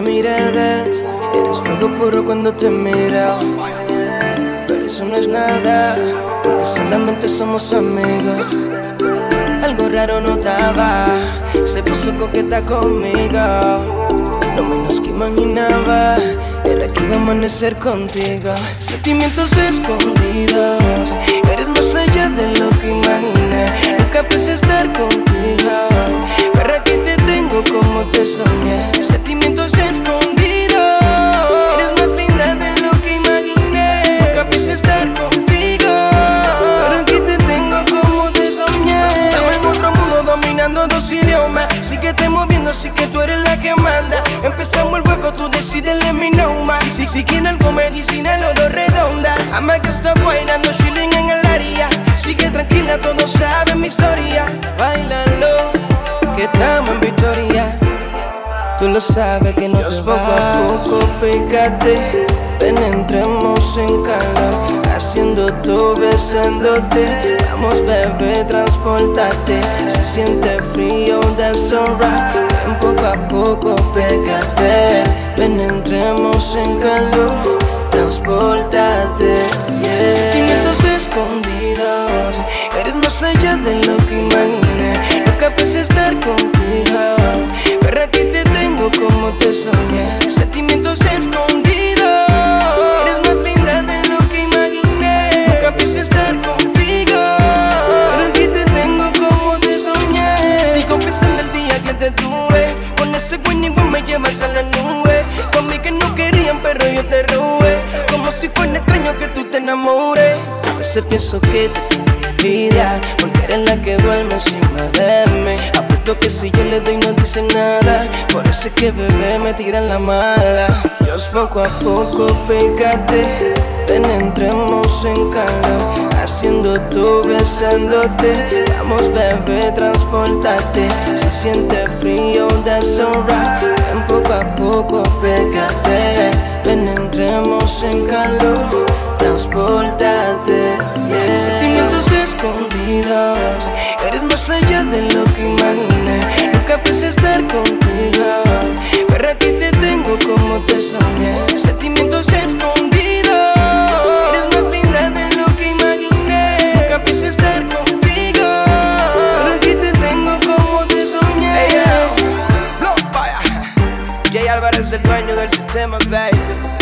miradas, eres fuego puro cuando te miro. Pero eso no es nada, porque solamente somos amigos. Algo raro notaba, se puso coqueta conmigo. Lo menos que imaginaba era que iba a amanecer contigo. Sentimientos escondidos, eres más allá de lo que imaginé. Nunca pensé estar contigo, pero aquí te tengo como te soñé. Sentimientos escondidos, eres más linda de lo que imaginé. Nunca pensé estar contigo, pero aquí te tengo como te soñé. Estamos en otro mundo dominando dos idiomas. Síguete moviendo, sí que tú eres la que manda. Empezamos el juego, tú decides, let me know más. Si quieren algo medicinal, los dos redondas. Ama que está bailando, chilling en el área. Sigue tranquila, todos saben mi historia. Bailalo, que estamos en victoria. Tú lo sabes que no te vas. Poco a poco pégate, penetremos en calor. Haciendo tú, besándote. Vamos bebé, transportate. Si siente frío, that's alright. Ven poco a poco pégate, penetremos en calor. Transportate, yeah. Sentimientos escondidos, eres más allá de lo que imaginé. Nunca pensé estar contigo, pero aquí te tengo como te soñé. Sentimientos escondidos, eres más linda de lo que imaginé. Nunca pensé estar contigo, pero aquí te tengo como te soñé. Sigo pensando el día que te tuve, con ese güey igual me llevas a la nube. Conmigo que no querían, pero yo te robé, como si fuera extraño que tú te enamores. A veces pienso que te tengo envidia, porque eres la que duerme encima de mí. Apuesto que si yo le doy no dice nada, por eso es que bebé me tiran la mala. Dios, poco a poco pégate, penetremos en calor. Haciendo tú, besándote. Vamos bebé, transportate. Si siente frío, that's alright. Ven poco a poco pégate, penetremos en calor. Transportate, yeah. Sentimientos escondidos, eres más allá de lo que imaginé. Nunca pensé estar contigo, pero aquí te tengo como te soñé. Sentimientos escondidos, eres más linda de lo que imaginé. Nunca pensé estar contigo, pero aquí te tengo como te soñé. Hey, yo, look, vaya. Jay Álvarez, el dueño del sistema, baby.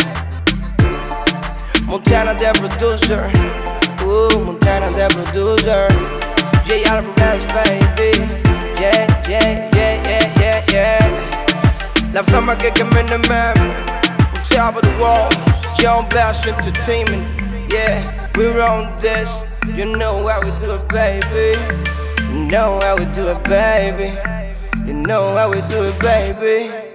Montana the producer, Montana the producer. Jay Álvarez, baby. Yeah, yeah, yeah, yeah, yeah, yeah. La fama que quemé en el meme. Top of the wall, John Bass Entertainment. Yeah, we're on this. You know how we do it, baby. You know how we do it, baby. You know how we do it, baby.